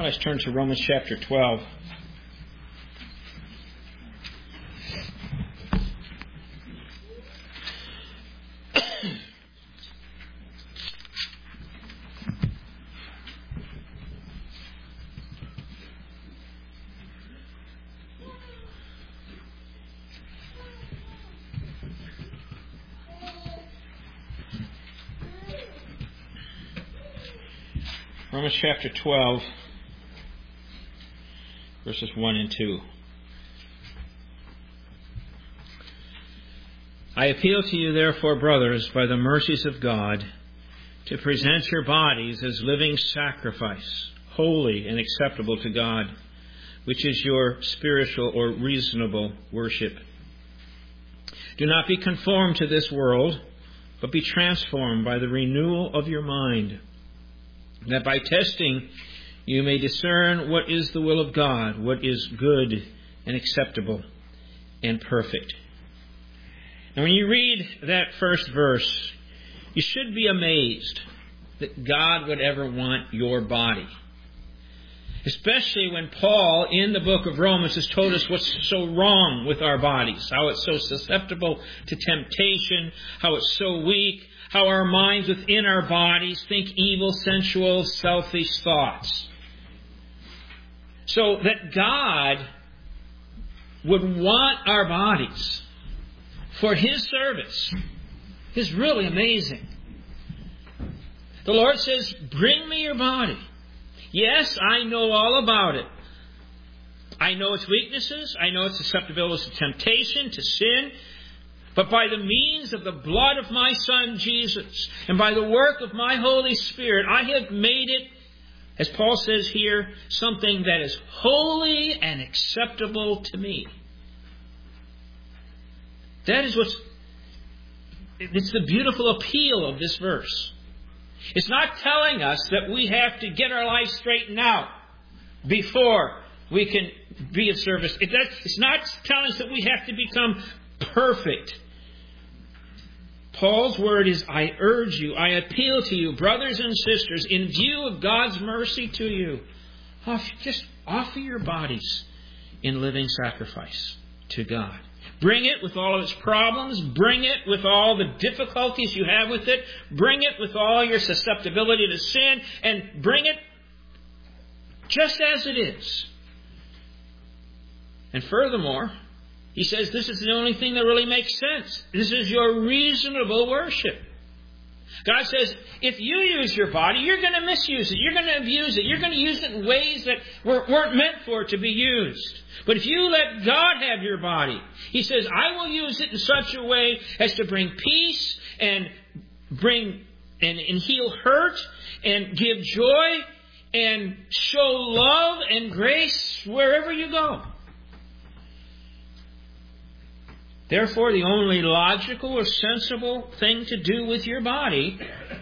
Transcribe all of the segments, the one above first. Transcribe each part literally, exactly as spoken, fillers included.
let's turn to Romans chapter twelve. Romans chapter twelve, verses one and two. I appeal to you, therefore, brothers, by the mercies of God, to present your bodies as living sacrifice, holy and acceptable to God, which is your spiritual or reasonable worship. Do not be conformed to this world, but be transformed by the renewal of your mind, that by testing you may discern what is the will of God, what is good and acceptable and perfect. Now, when you read that first verse, you should be amazed that God would ever want your body. Especially when Paul, in the book of Romans, has told us what's so wrong with our bodies, how it's so susceptible to temptation, how it's so weak, how our minds within our bodies think evil, sensual, selfish thoughts. So that God would want our bodies for His service is really amazing. The Lord says, bring me your body. Yes, I know all about it. I know its weaknesses. I know its susceptibility to temptation, to sin. But by the means of the blood of my Son, Jesus, and by the work of my Holy Spirit, I have made it, as Paul says here, something that is holy and acceptable to me. That is what's... It's the beautiful appeal of this verse. It's not telling us that we have to get our life straightened out before we can be of service. It's not telling us that we have to become perfect. Paul's word is, I urge you, I appeal to you, brothers and sisters, in view of God's mercy to you, just offer your bodies in living sacrifice to God. Bring it with all of its problems. Bring it with all the difficulties you have with it. Bring it with all your susceptibility to sin. And bring it just as it is. And furthermore, he says this is the only thing that really makes sense. This is your reasonable worship. God says, if you use your body, you're going to misuse it. You're going to abuse it. You're going to use it in ways that weren't meant for it to be used. But if you let God have your body, He says, I will use it in such a way as to bring peace and bring and, and heal hurt and give joy and show love and grace wherever you go. Therefore, the only logical or sensible thing to do with your body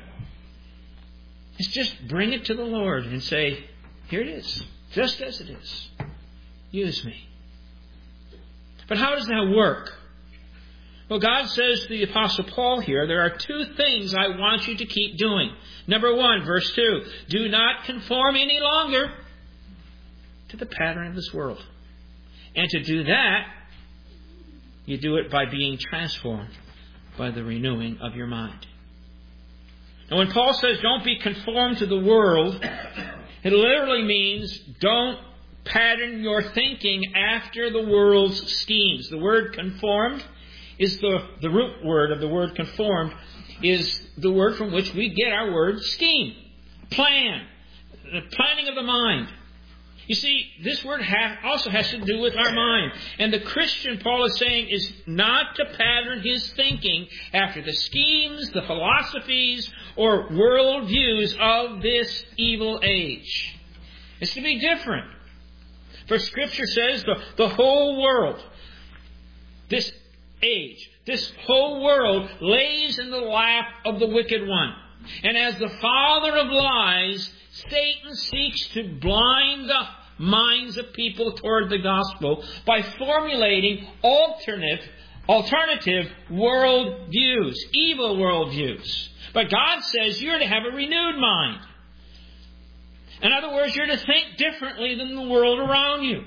is just bring it to the Lord and say, here it is, just as it is. Use me. But how does that work? Well, God says to the Apostle Paul here, there are two things I want you to keep doing. Number one, verse two, do not conform any longer to the pattern of this world. And to do that, you do it by being transformed by the renewing of your mind. And when Paul says don't be conformed to the world, it literally means don't pattern your thinking after the world's schemes. The word conformed is the, the root word of the word conformed is the word from which we get our word scheme, plan, the planning of the mind. You see, this word ha- also has to do with our mind. And the Christian, Paul is saying, is not to pattern his thinking after the schemes, the philosophies, or worldviews of this evil age. It's to be different. For Scripture says the, the whole world, this age, this whole world lays in the lap of the wicked one. And as the father of lies, Satan seeks to blind the minds of people toward the gospel by formulating alternate, alternative world views, evil world views. But God says you're to have a renewed mind. In other words, you're to think differently than the world around you.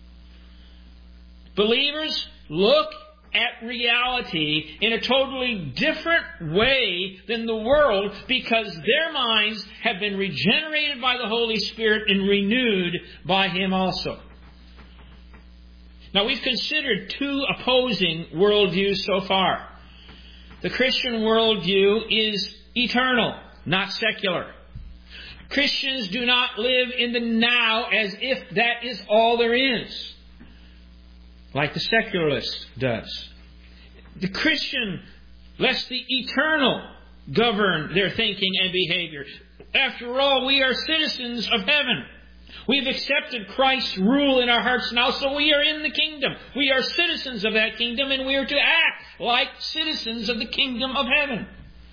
Believers look at reality in a totally different way than the world because their minds have been regenerated by the Holy Spirit and renewed by Him also. Now, we've considered two opposing worldviews so far. The Christian worldview is eternal, not secular. Christians do not live in the now as if that is all there is, like the secularist does. The Christian lets the eternal govern their thinking and behavior. After all, we are citizens of heaven. We've accepted Christ's rule in our hearts now, so we are in the kingdom. We are citizens of that kingdom, and we are to act like citizens of the kingdom of heaven.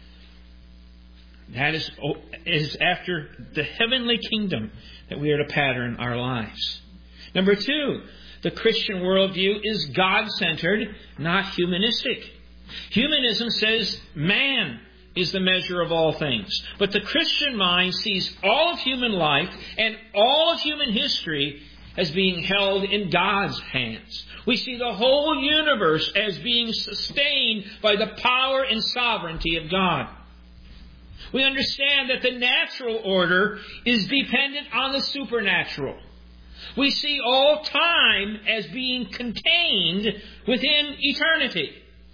That is, is after the heavenly kingdom that we are to pattern our lives. Number two, the Christian worldview is God-centered, not humanistic. Humanism says man is the measure of all things. But the Christian mind sees all of human life and all of human history as being held in God's hands. We see the whole universe as being sustained by the power and sovereignty of God. We understand that the natural order is dependent on the supernatural. We see all time as being contained within eternity.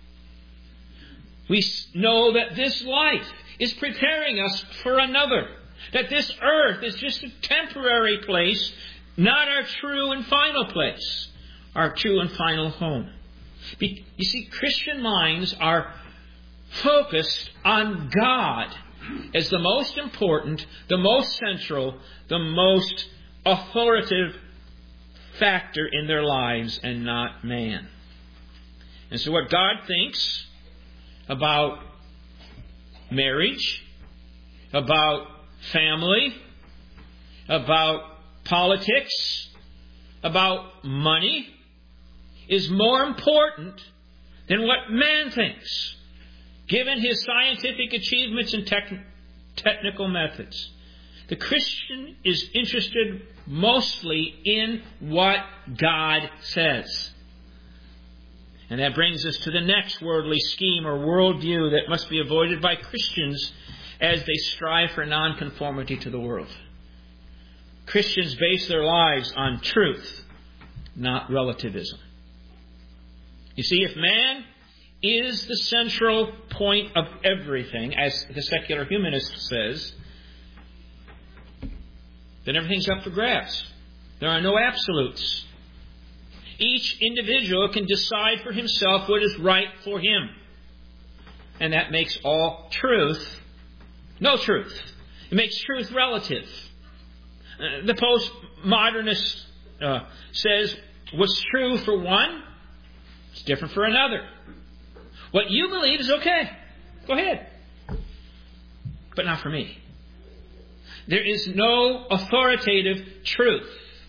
We know that this life is preparing us for another. That this earth is just a temporary place, not our true and final place, our true and final home. You see, Christian minds are focused on God as the most important, the most central, the most authoritative factor in their lives and not man. And so what God thinks about marriage, about family, about politics, about money is more important than what man thinks, given his scientific achievements and tech- technical methods. The Christian is interested mostly in what God says. And that brings us to the next worldly scheme or worldview that must be avoided by Christians as they strive for nonconformity to the world. Christians base their lives on truth, not relativism. You see, if man is the central point of everything, as the secular humanist says, then everything's up for grabs. There are no absolutes. Each individual can decide for himself what is right for him. And that makes all truth no truth. It makes truth relative. Uh, the postmodernist uh, says what's true for one is different for another. What you believe is okay. Go ahead. But not for me. There is no authoritative truth.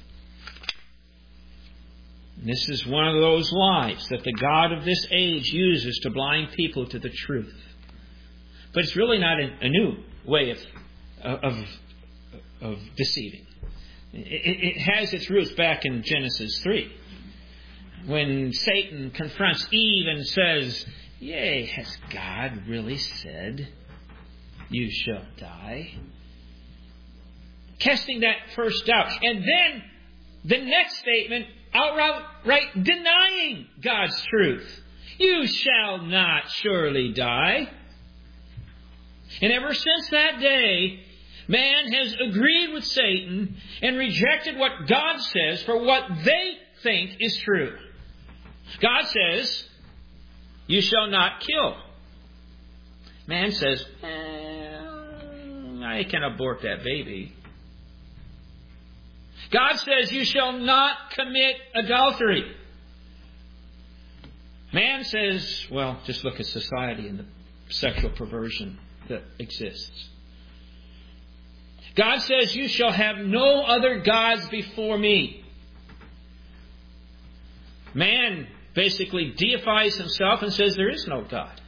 This is one of those lies that the God of this age uses to blind people to the truth. But it's really not a, a new way of, of, of deceiving. It, it has its roots back in Genesis three. When Satan confronts Eve and says, "Yea, has God really said, you shall die?" Casting that first doubt. And then the next statement, outright denying God's truth. You shall not surely die. And ever since that day, man has agreed with Satan and rejected what God says for what they think is true. God says, you shall not kill. Man says, eh, I can abort that baby. God says, you shall not commit adultery. Man says, well, just look at society and the sexual perversion that exists. God says, you shall have no other gods before me. Man basically deifies himself and says there is no God.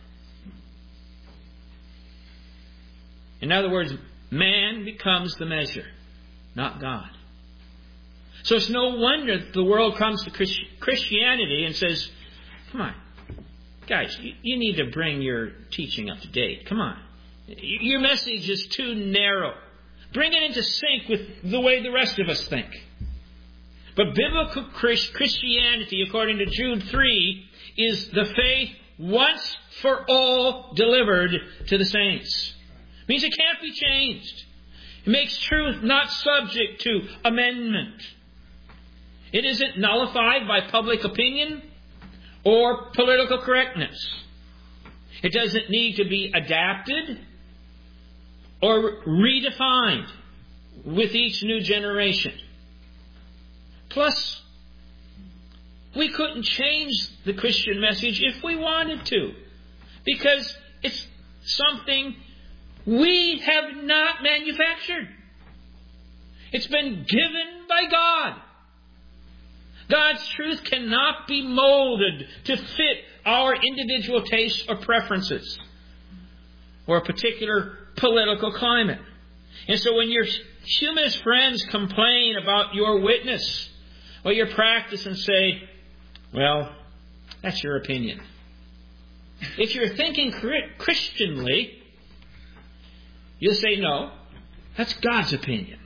In other words, man becomes the measure, not God. So it's no wonder that the world comes to Christianity and says, come on, guys, you need to bring your teaching up to date. Come on. Your message is too narrow. Bring it into sync with the way the rest of us think. But biblical Christianity, according to Jude three, is the faith once for all delivered to the saints. It means it can't be changed. It makes truth not subject to amendment. It isn't nullified by public opinion or political correctness. It doesn't need to be adapted or redefined with each new generation. Plus, we couldn't change the Christian message if we wanted to, because it's something we have not manufactured. It's been given by God. God's truth cannot be molded to fit our individual tastes or preferences or a particular political climate. And so when your humanist friends complain about your witness or your practice and say, well, that's your opinion. If you're thinking Christianly, you'll say, no, that's God's opinion.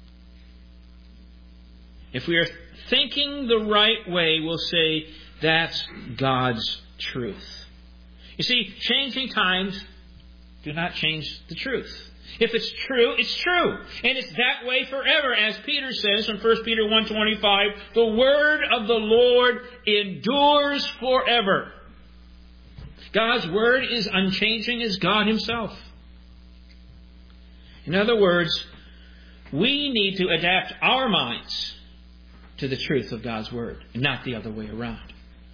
If we are thinking the right way, we'll say, that's God's truth. You see, changing times do not change the truth. If it's true, it's true. And it's that way forever. As Peter says in First Peter one twenty-five, the word of the Lord endures forever. God's word is unchanging as God Himself. In other words, we need to adapt our minds to the truth of God's word, and not the other way around.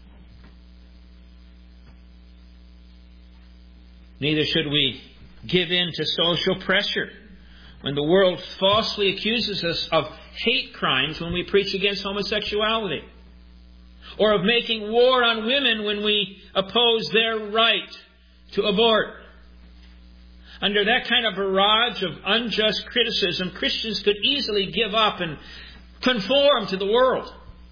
Neither should we give in to social pressure when the world falsely accuses us of hate crimes when we preach against homosexuality, or of making war on women when we oppose their right to abort. Under that kind of barrage of unjust criticism, Christians could easily give up and conform to the world.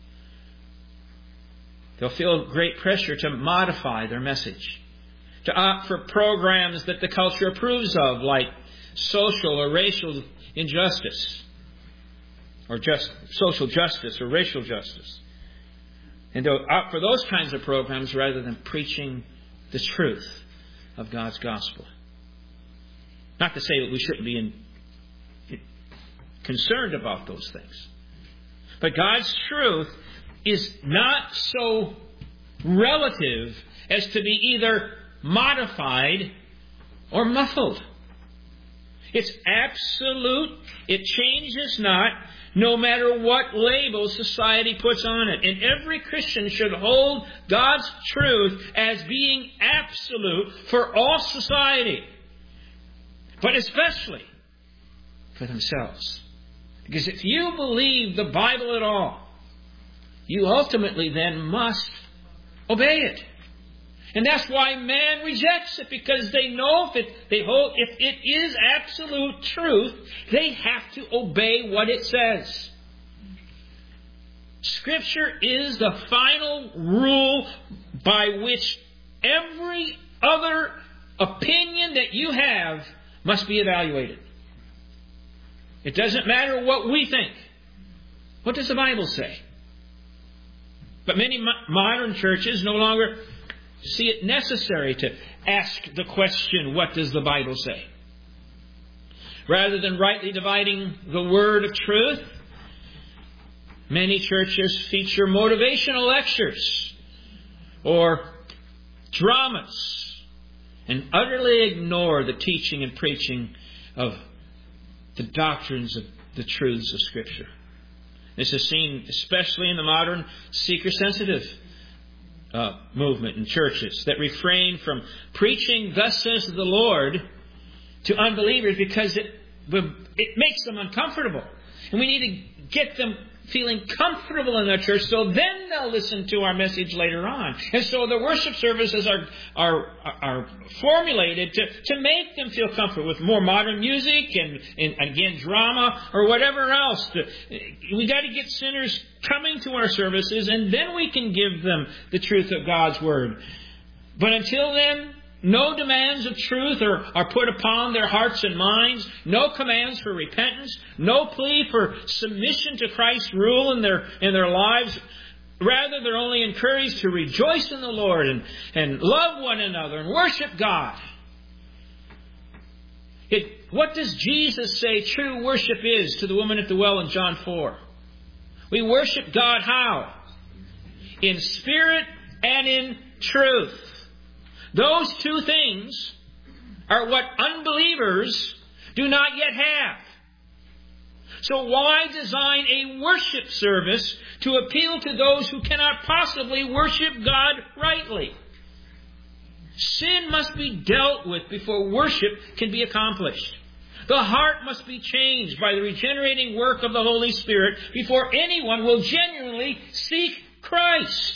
They'll feel great pressure to modify their message, to opt for programs that the culture approves of, like social or racial injustice, or just social justice or racial justice. And they'll opt for those kinds of programs rather than preaching the truth of God's gospel. Not to say that we shouldn't be in, concerned about those things. But God's truth is not so relative as to be either modified or muffled. It's absolute. It changes not, no matter what label society puts on it. And every Christian should hold God's truth as being absolute for all society, but especially for themselves. Because if you believe the Bible at all, you ultimately then must obey it. And that's why man rejects it, because they know if it, they hold, if it is absolute truth, they have to obey what it says. Scripture is the final rule by which every other opinion that you have must be evaluated. It doesn't matter what we think. What does the Bible say? But many mo- modern churches no longer see it necessary to ask the question, what does the Bible say? Rather than rightly dividing the word of truth, many churches feature motivational lectures or dramas and utterly ignore the teaching and preaching of the doctrines of the truths of Scripture. This is seen especially in the modern seeker-sensitive uh, movement in churches that refrain from preaching, thus says the Lord, to unbelievers because it, it makes them uncomfortable. And we need to get them feeling comfortable in their church, so then they'll listen to our message later on. And so the worship services are are are formulated to, to make them feel comfortable with more modern music and, and again, drama or whatever else. We got to get sinners coming to our services, and then we can give them the truth of God's Word. But until then, no demands of truth are, are put upon their hearts and minds. No commands for repentance. No plea for submission to Christ's rule in their in their lives. Rather, they're only encouraged to rejoice in the Lord and, and love one another and worship God. It, what does Jesus say true worship is to the woman at the well in John four? We worship God how? In spirit and in truth. Those two things are what unbelievers do not yet have. So why design a worship service to appeal to those who cannot possibly worship God rightly? Sin must be dealt with before worship can be accomplished. The heart must be changed by the regenerating work of the Holy Spirit before anyone will genuinely seek Christ.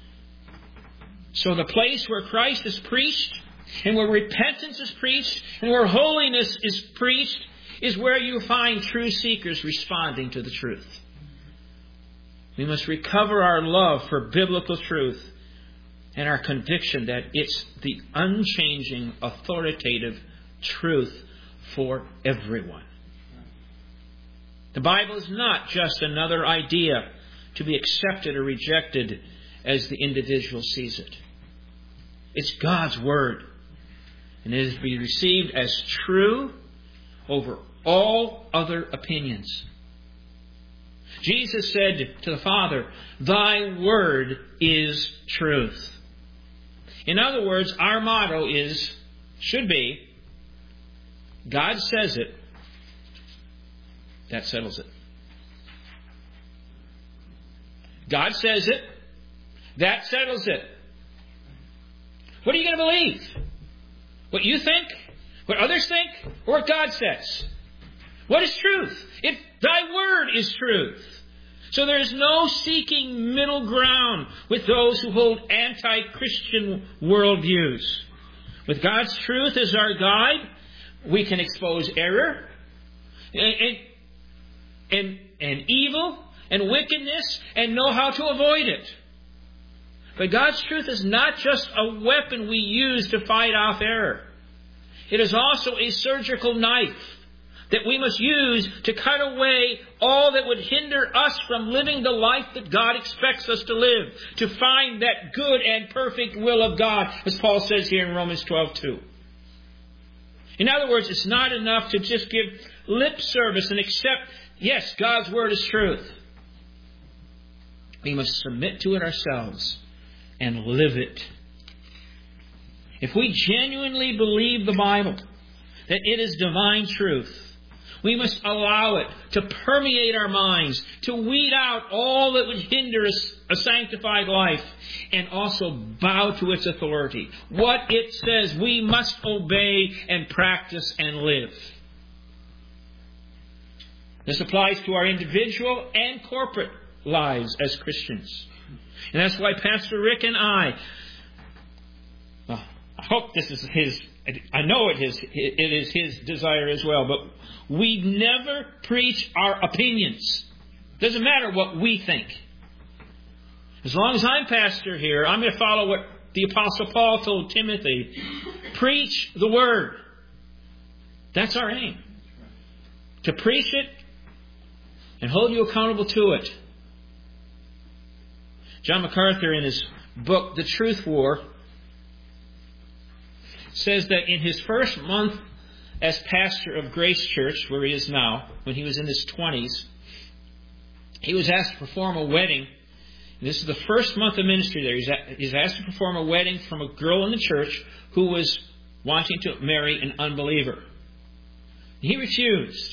So the place where Christ is preached, and where repentance is preached, and where holiness is preached, is where you find true seekers responding to the truth. We must recover our love for biblical truth and our conviction that it's the unchanging, authoritative truth for everyone. The Bible is not just another idea to be accepted or rejected as the individual sees it. It's God's Word. And it is to be received as true over all other opinions. Jesus said to the Father, "Thy Word is truth." In other words, our motto is, should be, God says it, that settles it. God says it, that settles it. What are you going to believe? What you think? What others think? Or what God says? What is truth? If Thy Word is truth. So there is no seeking middle ground with those who hold anti-Christian worldviews. With God's truth as our guide, we can expose error and, and, and, and evil and wickedness and know how to avoid it. But God's truth is not just a weapon we use to fight off error. It is also a surgical knife that we must use to cut away all that would hinder us from living the life that God expects us to live, to find that good and perfect will of God, as Paul says here in Romans twelve two. In other words, it's not enough to just give lip service and accept, yes, God's Word is truth. We must submit to it ourselves and live it. If we genuinely believe the Bible, that it is divine truth, we must allow it to permeate our minds, to weed out all that would hinder a sanctified life, and also bow to its authority. What it says, we must obey and practice and live. This applies to our individual and corporate lives as Christians. And that's why Pastor Rick and I, well, I hope this is his, I know it is, it is his desire as well, but we never preach our opinions. Doesn't matter what we think. As long as I'm pastor here, I'm going to follow what the Apostle Paul told Timothy. Preach the Word. That's our aim. To preach it and hold you accountable to it. John MacArthur, in his book, The Truth War, says that in his first month as pastor of Grace Church, where he is now, when he was in his twenties, he was asked to perform a wedding. And this is the first month of ministry there. He's asked to perform a wedding from a girl in the church who was wanting to marry an unbeliever. He refused.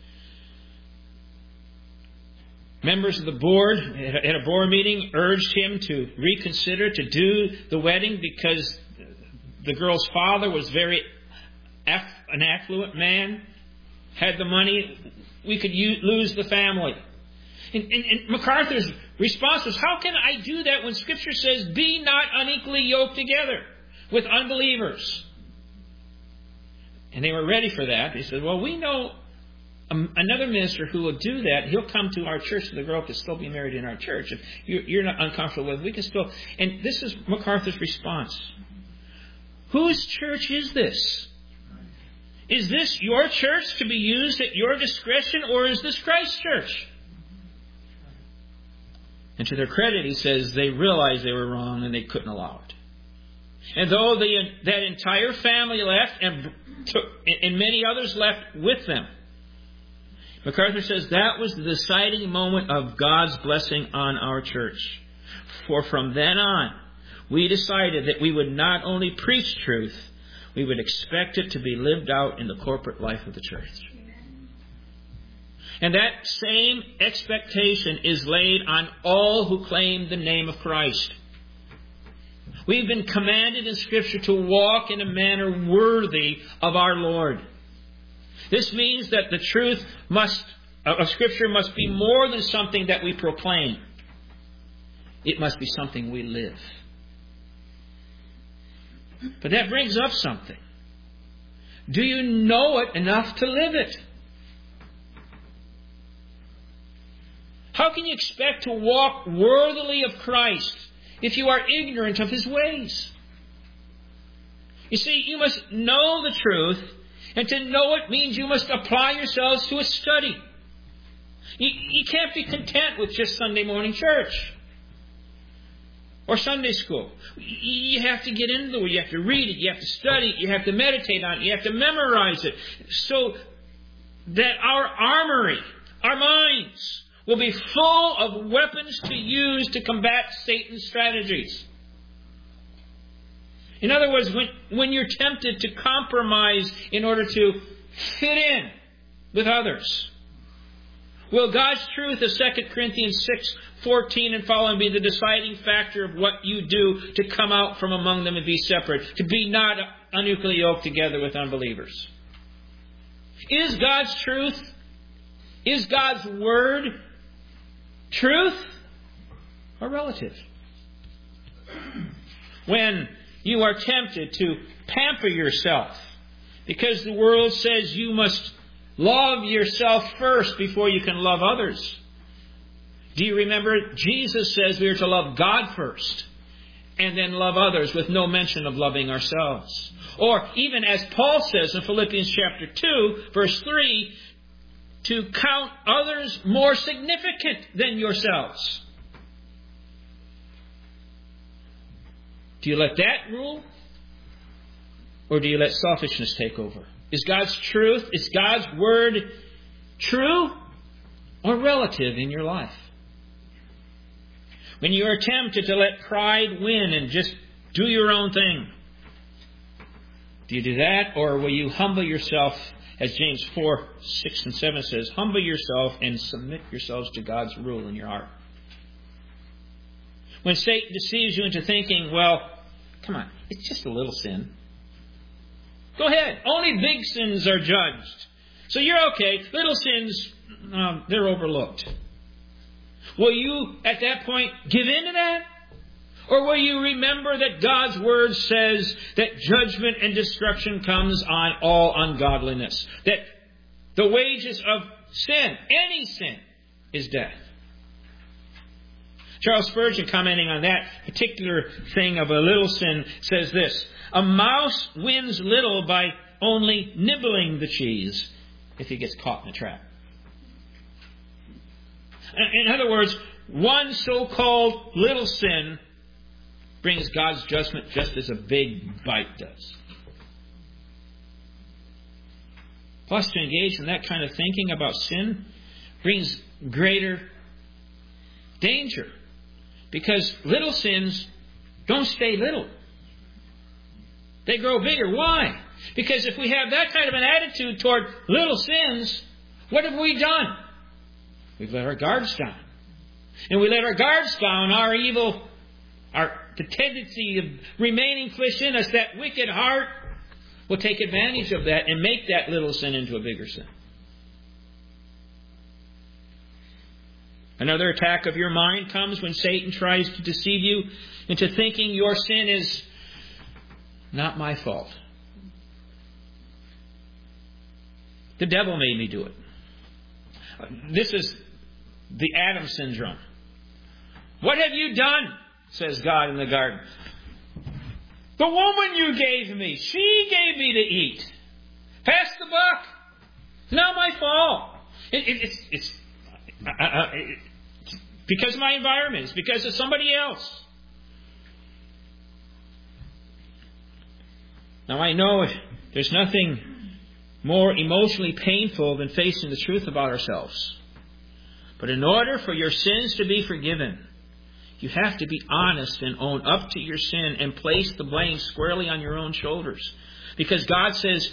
Members of the board at a board meeting urged him to reconsider to do the wedding because the girl's father was very aff- an affluent man, had the money. We could use, lose the family. And, and, and MacArthur's response was, how can I do that when Scripture says, be not unequally yoked together with unbelievers? And they were ready for that. They said, well, we know um, another minister who will do that. He'll come to our church, so the girl can still be married in our church. If you're, you're not uncomfortable with it, we can still... And this is MacArthur's response. Whose church is this? Is this your church to be used at your discretion, or is this Christ's church? And to their credit, he says, they realized they were wrong and they couldn't allow it. And though the, that entire family left, and, took, and many others left with them, MacArthur says that was the deciding moment of God's blessing on our church. For from then on, we decided that we would not only preach truth, we would expect it to be lived out in the corporate life of the church. And that same expectation is laid on all who claim the name of Christ. We've been commanded in Scripture to walk in a manner worthy of our Lord. This means that the truth must of Scripture must be more than something that we proclaim. It must be something we live. But that brings up something. Do you know it enough to live it? How can you expect to walk worthily of Christ if you are ignorant of His ways? You see, you must know the truth, and to know it means you must apply yourselves to a study. You, you can't be content with just Sunday morning church or Sunday school. You have to get into it. You have to read it. You have to study it. You have to meditate on it. You have to memorize it so that our armory, our minds, will be full of weapons to use to combat Satan's strategies. In other words, when, when you're tempted to compromise in order to fit in with others, will God's truth of Second Corinthians six fourteen and following be the deciding factor of what you do to come out from among them and be separate, to be not unequally yoked together with unbelievers? Is God's truth, is God's Word truth or relative? When you are tempted to pamper yourself because the world says you must love yourself first before you can love others. Do you remember Jesus says we are to love God first and then love others with no mention of loving ourselves? Or even as Paul says in Philippians chapter two, verse three, to count others more significant than yourselves. Do you let that rule? Or do you let selfishness take over? Is God's truth, is God's Word true or relative in your life? When you are tempted to let pride win and just do your own thing, do you do that? Or will you humble yourself, as James four, six and seven says, humble yourself and submit yourselves to God's rule in your heart? When Satan deceives you into thinking, well, come on, it's just a little sin. Go ahead. Only big sins are judged. So you're okay. Little sins, um, they're overlooked. Will you, at that point, give in to that? Or will you remember that God's Word says that judgment and destruction comes on all ungodliness? That the wages of sin, any sin, is death. Charles Spurgeon, commenting on that particular thing of a little sin, says this: a mouse wins little by only nibbling the cheese if he gets caught in a trap. In other words, one so-called little sin brings God's judgment just as a big bite does. Plus, to engage in that kind of thinking about sin brings greater danger. Because little sins don't stay little. They grow bigger. Why? Because if we have that kind of an attitude toward little sins, what have we done? We've let our guards down. And we let our guards down, our evil, our the tendency of remaining flesh in us, that wicked heart, will take advantage of that and make that little sin into a bigger sin. Another attack of your mind comes when Satan tries to deceive you into thinking your sin is not my fault. The devil made me do it. This is the Adam syndrome. What have you done? Says God in the garden. The woman you gave me, she gave me to eat. Pass the buck. It's not my fault. It, it, it's it's uh, uh, it, because of my environment. It's because of somebody else. Now I know there's nothing more emotionally painful than facing the truth about ourselves. But in order for your sins to be forgiven, you have to be honest and own up to your sin and place the blame squarely on your own shoulders. Because God says,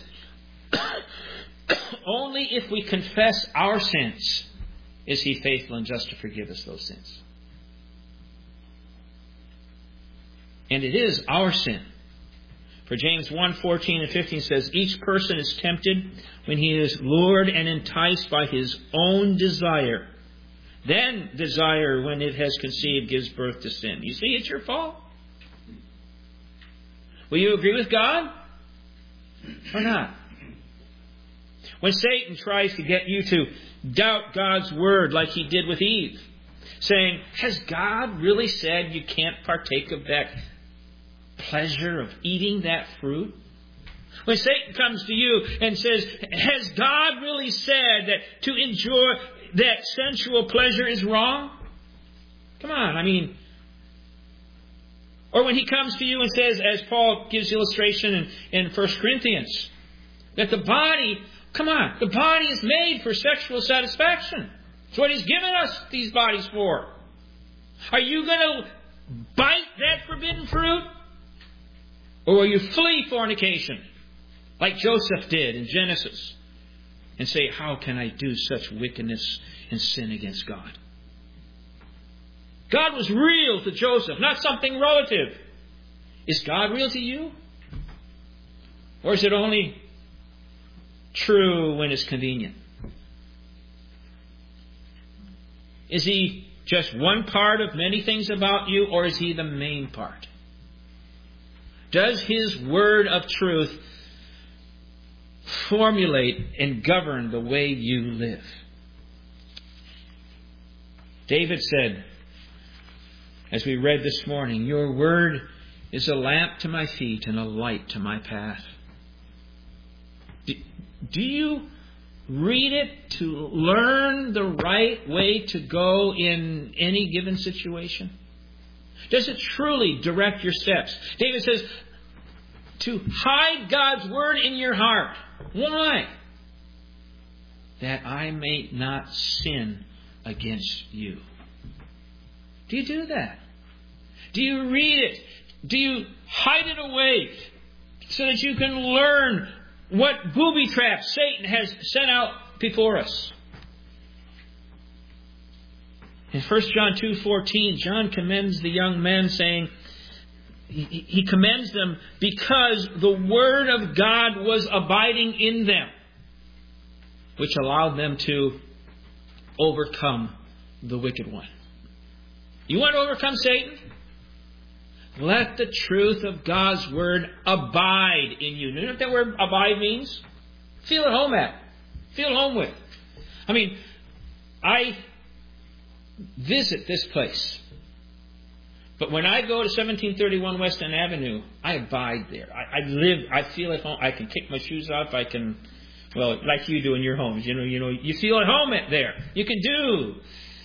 only if we confess our sins is He faithful and just to forgive us those sins. And it is our sin. For James one, fourteen and fifteen says, each person is tempted when he is lured and enticed by his own desire. Then desire, when it has conceived, gives birth to sin. You see, it's your fault. Will you agree with God? Or not? When Satan tries to get you to doubt God's word like he did with Eve, saying, has God really said you can't partake of that pleasure of eating that fruit? When Satan comes to you and says, has God really said that to enjoy that sensual pleasure is wrong? Come on, I mean... Or when he comes to you and says, as Paul gives illustration in, in First Corinthians, that the body, come on, the body is made for sexual satisfaction. It's what He's given us these bodies for. Are you going to bite that forbidden fruit? Or will you flee fornication, like Joseph did in Genesis, and say, how can I do such wickedness and sin against God? God was real to Joseph, not something relative. Is God real to you? Or is it only true when it's convenient? Is He just one part of many things about you, or is He the main part? Does His word of truth formulate and govern the way you live? David said, as we read this morning, your word is a lamp to my feet and a light to my path. Do, do you read it to learn the right way to go in any given situation? Does it truly direct your steps? David says, to hide God's word in your heart. Why? That I may not sin against you. Do you do that? Do you read it? Do you hide it away so that you can learn what booby traps Satan has sent out before us? In First John two fourteen, John commends the young men, saying, he, he commends them because the Word of God was abiding in them, which allowed them to overcome the wicked one. You want to overcome Satan? Let the truth of God's Word abide in you. You know what that word abide means? Feel at home at. Feel at home with. I mean, I visit this place. But when I go to seventeen thirty-one West End Avenue, I abide there. I, I live, I feel at home. I can kick my shoes off. I can, well, like you do in your homes. You know, you know, you feel at home at there. You can do.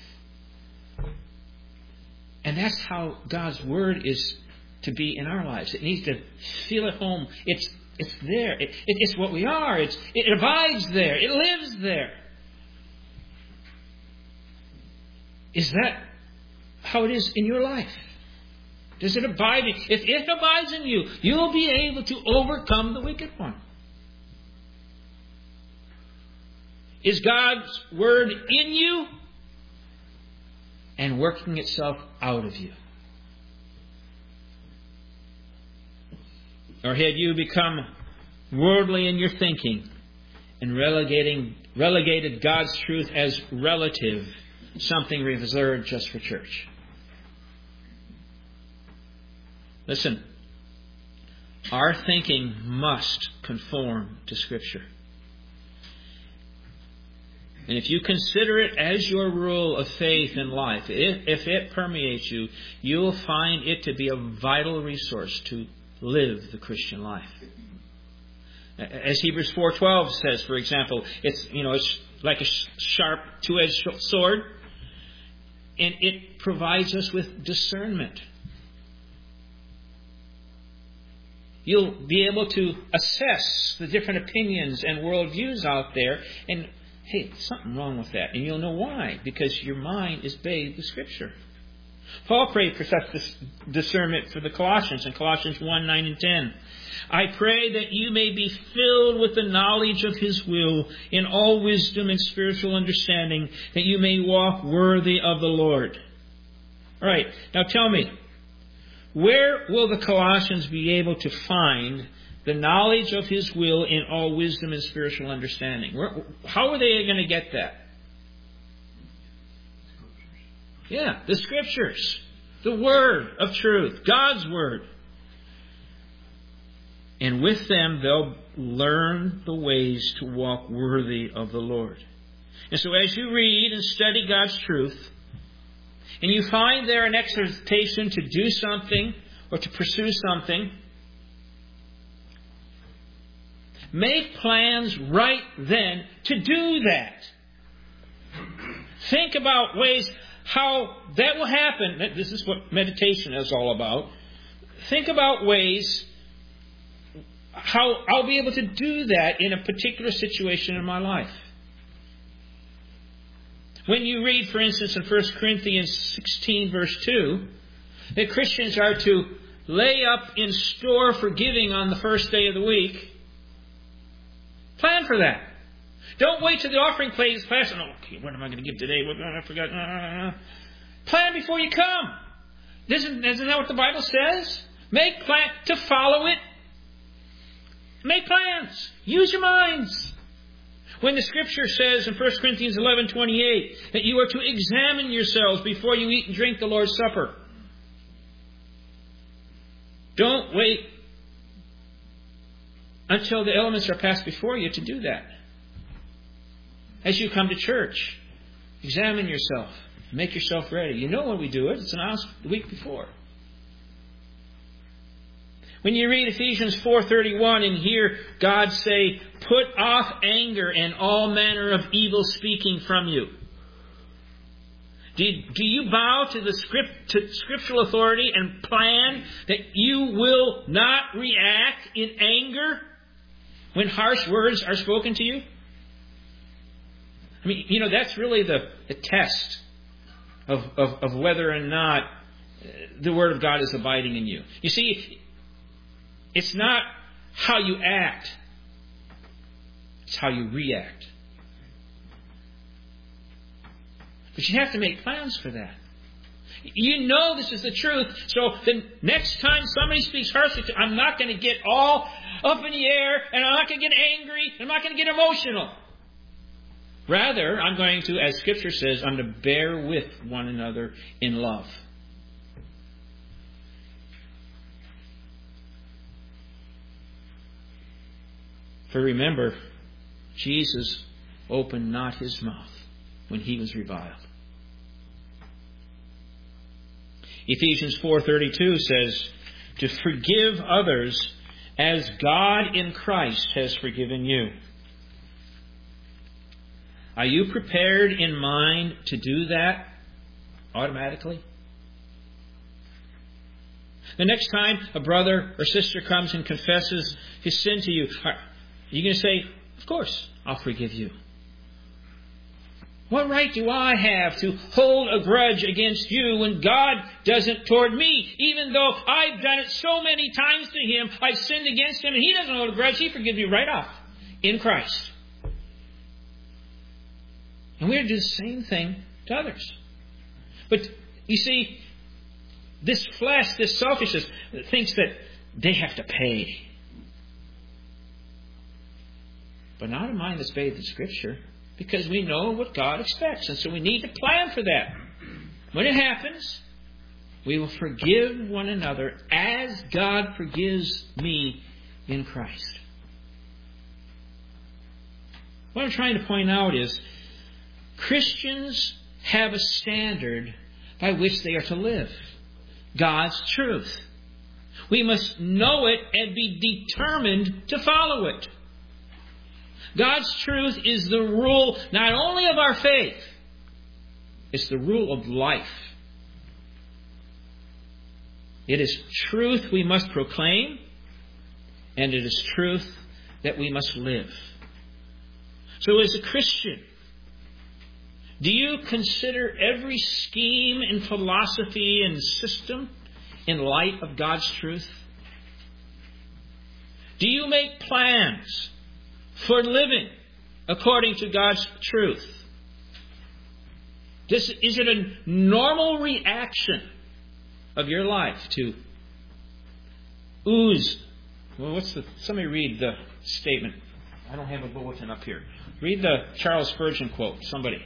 And that's how God's Word is to be in our lives. It needs to feel at home. It's it's there. It, it, it's what we are. It's, it abides there. It lives there. Is that how it is in your life? Does it abide in you? If it abides in you, you'll be able to overcome the wicked one. Is God's Word in you and working itself out of you? Or had you become worldly in your thinking and relegating relegated God's truth as relative something reserved just for church. Listen, our thinking must conform to Scripture. And if you consider it as your rule of faith in life, if, if it permeates you, you'll find it to be a vital resource to live the Christian life. As Hebrews four twelve says, for example, it's you know it's like a sharp two-edged sword, and it provides us with discernment. You'll be able to assess the different opinions and worldviews out there, and hey, there's something wrong with that. And you'll know why. Because your mind is bathed with Scripture. Paul prayed for such discernment for the Colossians in Colossians one, nine and ten. I pray that you may be filled with the knowledge of His will in all wisdom and spiritual understanding, that you may walk worthy of the Lord. All right, now tell me, where will the Colossians be able to find the knowledge of His will in all wisdom and spiritual understanding? Where, how are they going to get that? Yeah, the Scriptures. The Word of truth. God's Word. And with them, they'll learn the ways to walk worthy of the Lord. And so as you read and study God's truth, and you find there an exhortation to do something or to pursue something, make plans right then to do that. Think about ways how that will happen. This is what meditation is all about. Think about ways how I'll be able to do that in a particular situation in my life. When you read, for instance, in First Corinthians sixteen, verse two, that Christians are to lay up in store for giving on the first day of the week, plan for that. Don't wait till the offering plate is passed. Oh, okay, what am I going to give today? What, I forgot. Uh, plan before you come. Isn't, isn't that what the Bible says? Make plan to follow it. Make plans. Use your minds. When the Scripture says in First Corinthians eleven twenty-eight that you are to examine yourselves before you eat and drink the Lord's Supper. Don't wait until the elements are passed before you to do that. As you come to church, examine yourself. Make yourself ready. You know when we do it. It's announced the week before. When you read Ephesians four thirty-one and hear God say, put off anger and all manner of evil speaking from you. Do you, do you bow to the script, to scriptural authority and plan that you will not react in anger when harsh words are spoken to you? I mean, you know, that's really the, the test of, of, of whether or not the Word of God is abiding in you. You see, it's not how you act. It's how you react. But you have to make plans for that. You know this is the truth. So the next time somebody speaks harshly to you, I'm not going to get all up in the air, and I'm not going to get angry, and I'm not going to get emotional. Rather, I'm going to, as Scripture says, I'm going to bear with one another in love. For remember, Jesus opened not His mouth when He was reviled. Ephesians four thirty-two says, to forgive others as God in Christ has forgiven you. Are you prepared in mind to do that automatically? The next time a brother or sister comes and confesses his sin to you, are you going to say, of course, I'll forgive you? What right do I have to hold a grudge against you when God doesn't toward me? Even though I've done it so many times to Him, I've sinned against Him, and He doesn't hold a grudge. He forgives me right off in Christ. And we're to do the same thing to others. But you see, this flesh, this selfishness, thinks that they have to pay. But not a mind that's bathed in Scripture. because we know what God expects. And so we need to plan for that. When it happens, we will forgive one another as God forgives me in Christ. What I'm trying to point out is Christians have a standard by which they are to live. God's truth. We must know it and be determined to follow it. God's truth is the rule not only of our faith, it's the rule of life. It is truth we must proclaim, and it is truth that we must live. So as a Christian, do you consider every scheme and philosophy and system in light of God's truth? Do you make plans for living according to God's truth? This, is it a normal reaction of your life to ooze? Well, what's the? Somebody read the statement. I don't have a bulletin up here. Read the Charles Spurgeon quote. Somebody.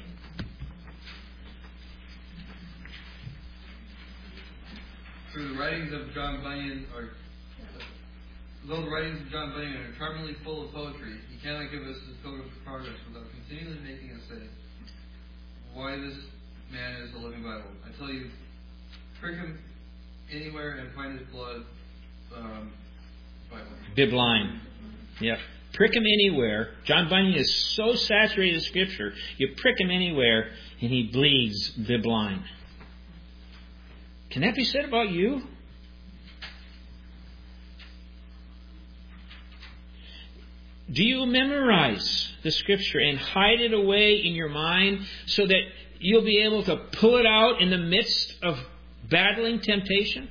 Through the writings of John Bunyan, or though the writings of John Bunyan are charmingly full of poetry, he cannot give us his Pilgrim's Progress without continually making us say, "Why this man is the living Bible." I tell you, prick him anywhere and find his blood. Um, Bible. Bibline. Yeah. Prick him anywhere. John Bunyan is so saturated in Scripture, you prick him anywhere and he bleeds bibline. Can that be said about you? Do you memorize the Scripture and hide it away in your mind so that you'll be able to pull it out in the midst of battling temptation?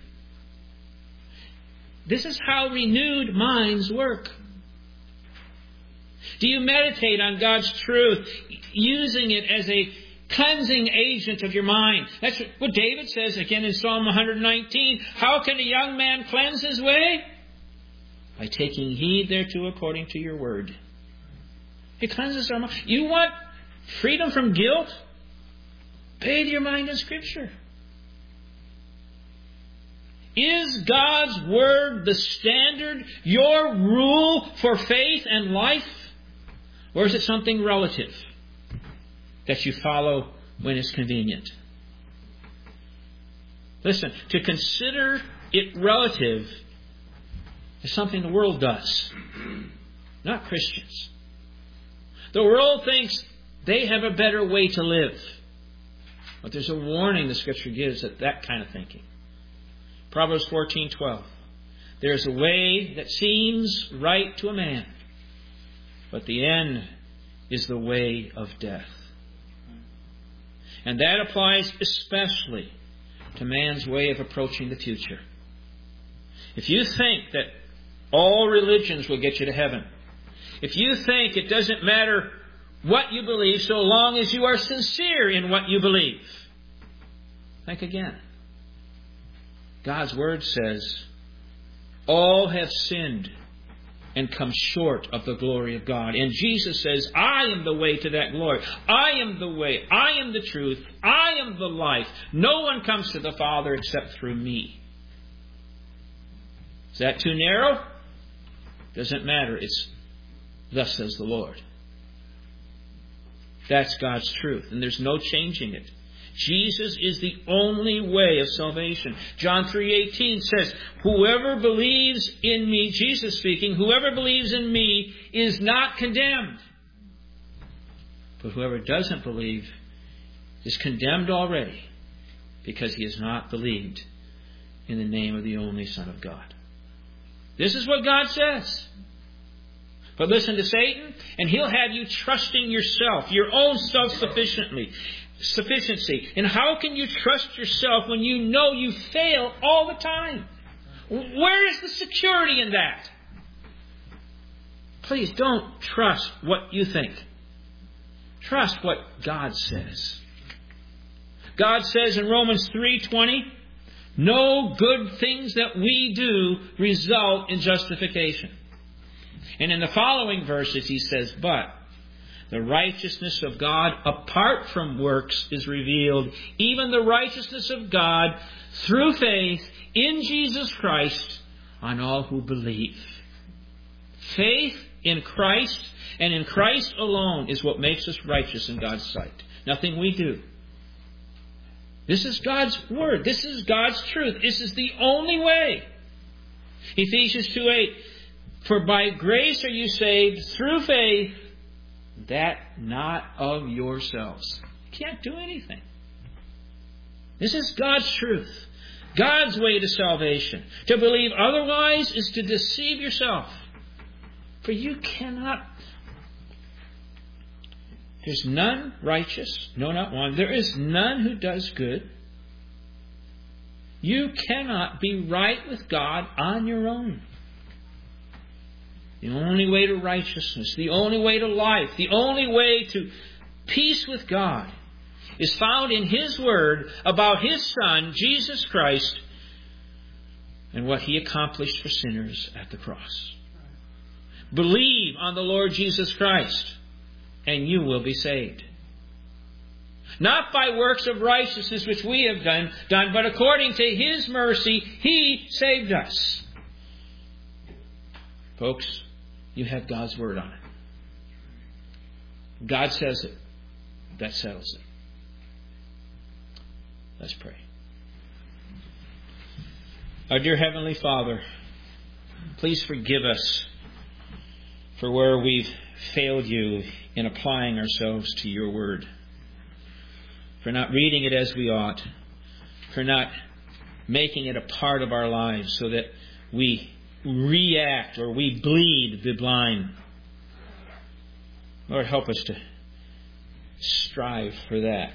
This is how renewed minds work. Do you meditate on God's truth, using it as a cleansing agent of your mind? That's what David says again in Psalm one nineteen. How can a young man cleanse his way? By taking heed thereto according to your word. It cleanses our mind. You want freedom from guilt? Bathe your mind in Scripture. Is God's Word the standard, your rule for faith and life? Or is it something relative that you follow when it's convenient? Listen, to consider it relative is something the world does, not Christians. The world thinks they have a better way to live. But there's a warning the Scripture gives at that kind of thinking. Proverbs fourteen twelve. There is a way that seems right to a man, but the end is the way of death. And that applies especially to man's way of approaching the future. If you think that all religions will get you to heaven, if you think it doesn't matter what you believe so long as you are sincere in what you believe, think again. God's Word says, all have sinned and come short of the glory of God. And Jesus says, I am the way to that glory. I am the way. I am the truth. I am the life. No one comes to the Father except through me. Is that too narrow? Doesn't matter. It's thus says the Lord. That's God's truth. And there's no changing it. Jesus is the only way of salvation. John three eighteen says, whoever believes in me, Jesus speaking, whoever believes in me is not condemned. But whoever doesn't believe is condemned already because he has not believed in the name of the only Son of God. This is what God says. But listen to Satan, and he'll have you trusting yourself, your own self-sufficiently. Sufficiency. And how can you trust yourself when you know you fail all the time? Where is the security in that? Please don't trust what you think. Trust what God says. God says in Romans three twenty, no good things that we do result in justification. And in the following verses he says, but The righteousness of God apart from works is revealed, even the righteousness of God through faith in Jesus Christ on all who believe. Faith in Christ and in Christ alone is what makes us righteous in God's sight. Nothing we do. This is God's Word. This is God's truth. This is the only way. Ephesians two eight, for by grace are you saved through faith, that not of yourselves. You can't do anything. This is God's truth. God's way to salvation. To believe otherwise is to deceive yourself. For you cannot... There's none righteous, no, not one. There is none who does good. You cannot be right with God on your own. The only way to righteousness, the only way to life, the only way to peace with God is found in His Word about His Son, Jesus Christ, and what He accomplished for sinners at the cross. Believe on the Lord Jesus Christ, and you will be saved. Not by works of righteousness which we have done, done, but according to His mercy, He saved us. Folks, you have God's Word on it. God says it. That settles it. Let's pray. Our dear Heavenly Father, please forgive us for where we've failed You in applying ourselves to Your Word. For not reading it as we ought. For not making it a part of our lives so that we react or we bleed the blind. Lord, help us to strive for that.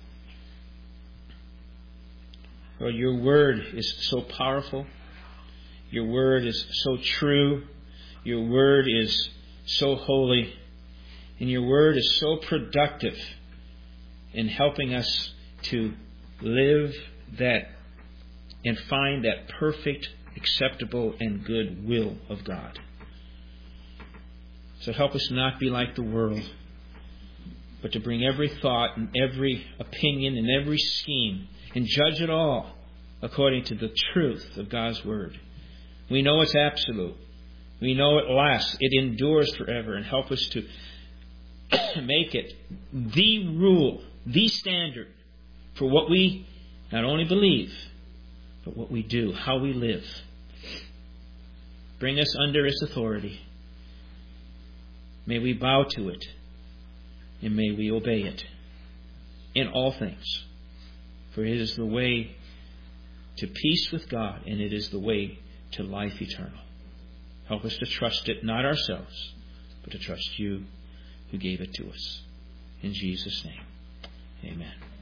Lord, Your Word is so powerful. Your Word is so true. Your Word is so holy. And Your Word is so productive in helping us to live that and find that perfect, acceptable, and good will of God. So help us not be like the world, but to bring every thought and every opinion and every scheme and judge it all according to the truth of God's Word. We know it's absolute. We know it lasts. It endures forever. And help us to make it the rule, the standard for what we not only believe, but what we do, how we live. Bring us under its authority. May we bow to it, and may we obey it in all things. For it is the way to peace with God, and it is the way to life eternal. Help us to trust it, not ourselves, but to trust You who gave it to us. In Jesus' name, amen.